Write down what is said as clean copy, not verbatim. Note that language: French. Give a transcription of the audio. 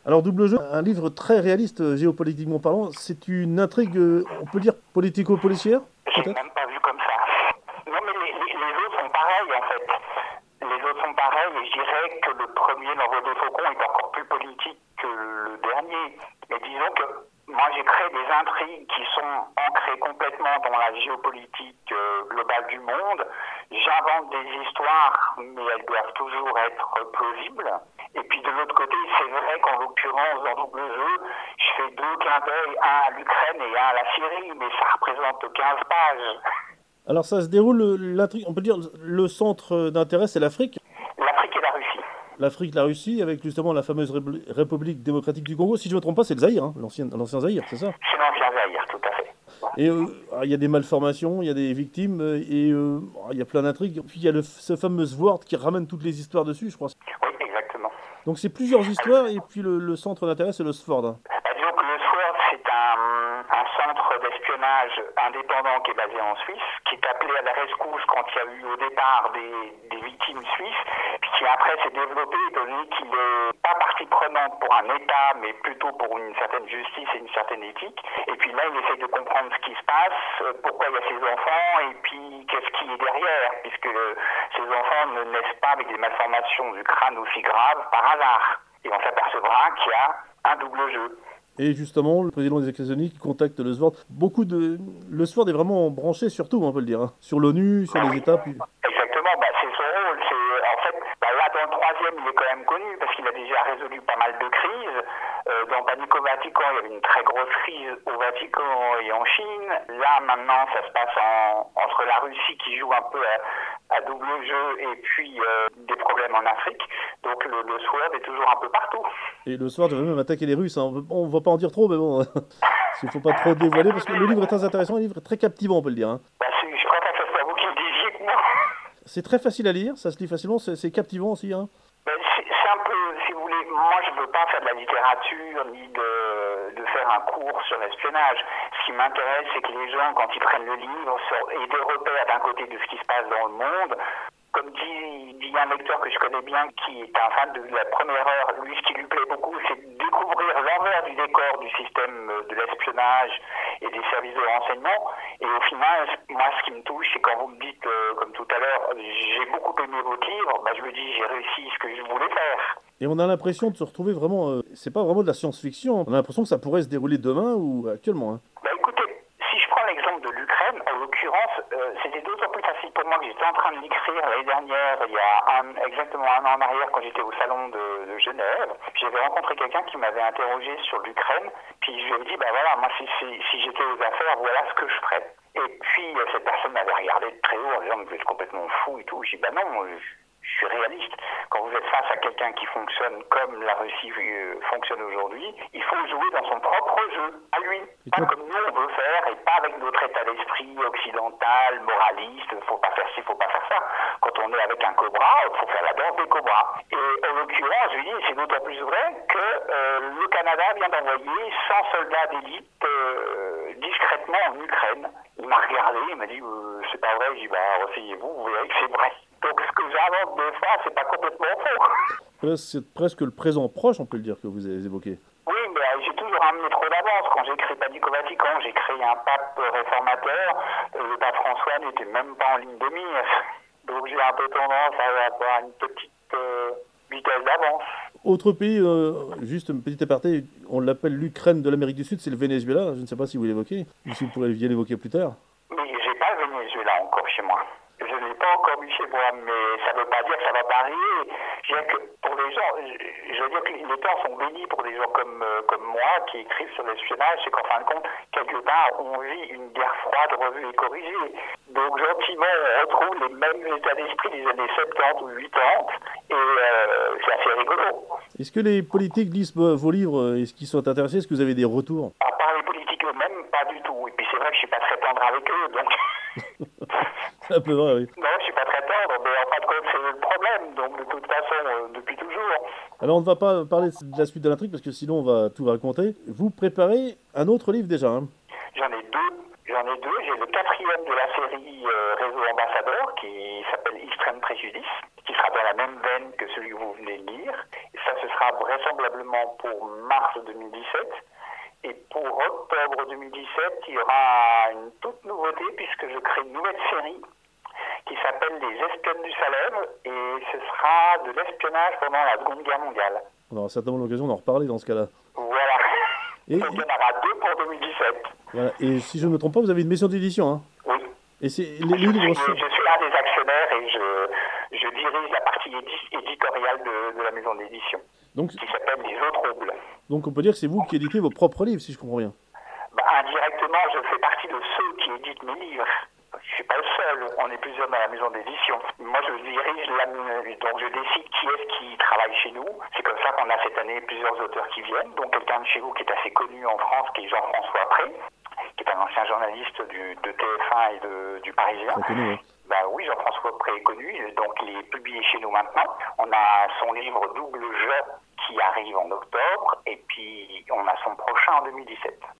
Alors, Double Jeu, un livre très réaliste géopolitiquement parlant, c'est une intrigue, on peut dire, politico-policière, J'ai peut-être? même pas vu comme ça. Non, mais les autres sont pareils en fait. Les autres sont pareils et je dirais que le premier, L'Envol des Faucons, est encore plus politique que le dernier. Mais disons que moi j'ai créé des intrigues qui sont ancrées complètement dans la géopolitique globale du monde. J'invente des histoires, mais elles doivent toujours être plausibles. Et puis de l'autre côté, c'est vrai qu'en l'occurrence, dans Double Jeu, je fais deux clins d'œil, un à l'Ukraine et un à la Syrie, mais ça représente 15 pages. Alors, ça se déroule, l'intrigue, on peut dire, le centre d'intérêt, c'est l'Afrique. L'Afrique et la Russie. L'Afrique, la Russie, avec justement la fameuse République démocratique du Congo. Si je ne me trompe pas, c'est le Zaïre, hein, l'ancien Zaïre, c'est ça? C'est l'ancien Zaïre, tout à fait. Et il y a des malformations, il y a des victimes, il y a plein d'intrigues. Puis il y a ce fameux Sword qui ramène toutes les histoires dessus, je crois. Oui, exactement. Donc c'est plusieurs histoires, et puis le centre d'intérêt, c'est le Sword, hein. Disons que le SWORD, c'est un centre d'espionnage indépendant qui est basé en Suisse, qui est appelé à la rescousse quand il y a eu au départ des victimes suisses, puis qui après s'est développé, donné qu'il n'est pas partie prenante pour un État, mais plutôt pour une certaine justice et une certaine éthique. Et puis là, il essaie de comprendre ce qui se passe, pourquoi il y a ces enfants, et puis qu'est-ce qui est derrière, puisque ces enfants ne naissent pas avec des malformations du crâne aussi graves par hasard. Et on s'apercevra qu'il y a un double jeu. Et justement, le président des États-Unis qui contacte le SWORD. Le SWORD est vraiment branché sur tout, on peut le dire, hein. Sur l'ONU, sur les États. Puis... Exactement, c'est son rôle. En fait, là, dans le troisième, il est quand même connu parce qu'il a déjà résolu pas mal de crises. Dans Panique au Vatican, il y avait une très grosse crise au Vatican et en Chine. Là, maintenant, ça se passe entre la Russie qui joue un peu à double jeu et puis des problèmes en Afrique. Donc le SWORD est toujours un peu partout. Et le SWORD va même attaquer les Russes, hein. On ne va pas en dire trop, mais bon, il ne faut pas trop dévoiler, parce que le livre est très intéressant, le livre est très captivant, on peut le dire, hein. Je préfère que ce soit vous qui le disiez que moi. C'est très facile à lire, ça se lit facilement, c'est captivant aussi, hein. C'est un peu, si vous voulez, moi je ne veux pas faire de la littérature ni de faire un cours sur l'espionnage. Ce qui m'intéresse, c'est que les gens, quand ils prennent le livre, aient des repères d'un côté de ce qui se passe dans le monde. Comme dit un lecteur que je connais bien, qui est un fan de la première heure, lui, ce qui lui plaît beaucoup, c'est de découvrir l'envers du décor du système de l'espionnage et des services de renseignement. Et au final, moi, ce qui me touche, c'est quand vous me dites, comme tout à l'heure, j'ai beaucoup aimé votre livre, je me dis, j'ai réussi ce que je voulais faire. Et on a l'impression de se retrouver vraiment... c'est pas vraiment de la science-fiction, on a l'impression que ça pourrait se dérouler demain ou actuellement, hein. Écoutez, si je prends l'exemple de l'Ukraine, en l'occurrence, c'était d'autant plus facile pour moi que j'étais en train de l'écrire l'année dernière, il y a exactement un an en arrière, quand j'étais au salon de Genève. J'avais rencontré quelqu'un qui m'avait interrogé sur l'Ukraine, puis je lui ai dit, voilà, moi si j'étais aux affaires, voilà ce que je ferais. Et puis cette personne m'avait regardé de très haut en disant, mais vous êtes complètement fou et tout. J'ai dit, non, je suis réaliste. Quand vous êtes face à quelqu'un qui fonctionne comme la Russie fonctionne aujourd'hui, il faut jouer dans son propre jeu, à lui. Pas comme nous on veut faire et pas avec notre état d'esprit occidental, moraliste, faut pas faire ci, faut pas faire ça. Quand on est avec un cobra, il faut faire la danse des cobras. Et en l'occurrence, je lui dis, c'est d'autant plus vrai que le Canada vient d'envoyer 100 soldats d'élite discrètement en Ukraine. Il m'a regardé, il m'a dit, c'est pas vrai. J'ai dit, renseignez-vous, vous verrez que c'est vrai. Donc ce que j'invente de ça, c'est pas complètement faux. C'est presque le présent proche, on peut le dire, que vous avez évoqué. Oui, mais j'ai toujours un métro d'avance. Quand j'ai créé Panique au Vatican, j'ai créé un pape réformateur. Le pape François n'était même pas en ligne de mire. Donc j'ai un peu tendance à avoir une petite vitesse d'avance. Autre pays, juste un petit aparté, on l'appelle l'Ukraine de l'Amérique du Sud, c'est le Venezuela. Je ne sais pas si vous l'évoquez, ou si vous pourrez bien l'évoquer plus tard. Mais j'ai pas le Venezuela encore chez moi. Je ne l'ai pas encore vu chez moi, mais ça ne veut pas dire que ça va pas arriver. Je veux dire que pour les gens, je veux dire que les temps sont bénis pour des gens comme moi qui écrivent sur l'espionnage, c'est qu'en fin de compte, quelque part, on vit une guerre froide revue et corrigée. Donc gentiment, on retrouve les mêmes états d'esprit des années 70 ou 80, et c'est assez rigolo. Est-ce que les politiques lisent vos livres? Est-ce qu'ils sont intéressés? Est-ce que vous avez des retours? À part les politiques eux-mêmes, pas du tout. Et puis c'est vrai que je suis pas très tendre avec eux, donc... C'est un peu vrai, oui. Non, je suis pas très tendre, mais en fin de compte, c'est le problème. Donc, de toute façon, depuis toujours. Alors, on ne va pas parler de la suite de l'intrigue, parce que sinon, on va tout raconter. Vous préparez un autre livre déjà, hein? J'en ai deux. J'ai le quatrième de la série Réseau Ambassadeur, qui s'appelle Extrême Préjudice, qui sera dans la même veine que celui que vous venez de lire. ça ce sera vraisemblablement pour mars 2017. Et pour octobre 2017, il y aura une toute nouveauté puisque je crée une nouvelle série qui s'appelle Les Espionnes du Salem et ce sera de l'espionnage pendant la Seconde Guerre mondiale. On aura certainement l'occasion d'en reparler dans ce cas-là. Voilà. Et, donc il y en aura 2 pour 2017. Voilà. Et si je ne me trompe pas, vous avez une maison d'édition, hein? Oui. Et c'est Je suis l'un des actionnaires et je dirige la partie éditoriale de la maison d'édition, qui s'appelle Les Autres Roubles. Donc on peut dire que c'est vous qui éditez vos propres livres, si je comprends bien. Indirectement, je fais partie de ceux qui éditent mes livres. Je ne suis pas le seul, on est plusieurs dans la maison d'édition. Moi, je dirige, donc je décide qui est-ce qui travaille chez nous. C'est comme ça qu'on a cette année plusieurs auteurs qui viennent, donc quelqu'un de chez vous qui est assez connu en France, qui est Jean-François Pré, qui est un ancien journaliste de TF1 et du Parisien. Connu, oui. Oui, Jean-François Pré est connu, donc il est publié chez nous maintenant. On a son livre Double Jeu qui arrive en octobre, et puis on a son prochain en 2017.